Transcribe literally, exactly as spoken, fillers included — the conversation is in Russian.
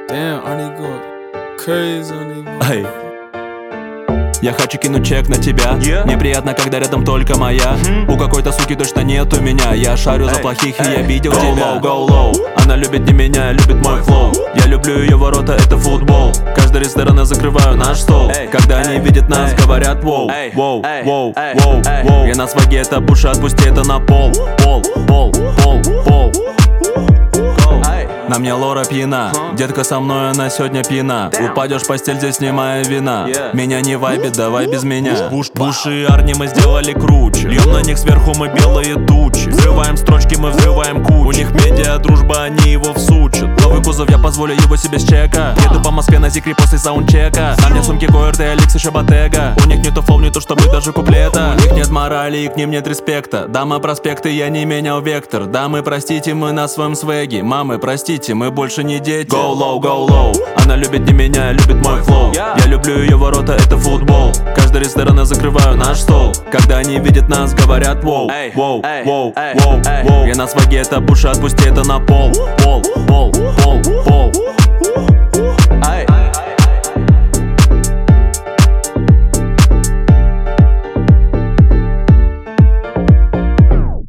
Damn, Arnie going crazy on these. Эй. Я хочу кинуть чек на тебя. yeah. Неприятно, когда рядом только моя. mm-hmm. У какой-то суки точно нет у меня. Я шарю hey. за плохих, hey. и я видел go тебя low, go low. Она любит не меня, любит мой флоу. Я люблю ее ворота, это футбол. Каждый ресторан я закрываю наш стол. hey. Когда hey. они видят нас, hey. говорят воу, воу, воу, воу, воу. Я на сваге, это буша, отпусти это на пол. Пол, пол, пол, пол. На мне Лора пьяна, детка со мной, она сегодня пьяна. Упадешь в постель, здесь снимая вина. Меня не вайбит, давай без меня. Буш, Буш и Арни мы сделали круче. Льем на них сверху мы белые тучи. Взрываем строчки, мы взрываем кучу. У них медиа дружба, они его всучат. Новый кузов, я позволю его себе с чека. Еду по Москве на Зикри после саундчека. На мне сумки КОРТ, Алекс и Шабатега. У них нету флоу, не то чтобы даже куплета. У них нет морали и к ним нет респекта. Дамы проспекты, я не менял вектор. Дамы, простите, мы на своем свеге. Мамы, простите, мы больше не дети. Go low, go low. Она любит не меня, любит мой флоу. Я люблю ее ворота, это футбол. Каждый ресторан я закрываю наш стол. Когда они видят нас, говорят воу, воу, воу, воу, воу. Я на сваге, это буша, отпусти это на пол. Пол, пол, пол, пол.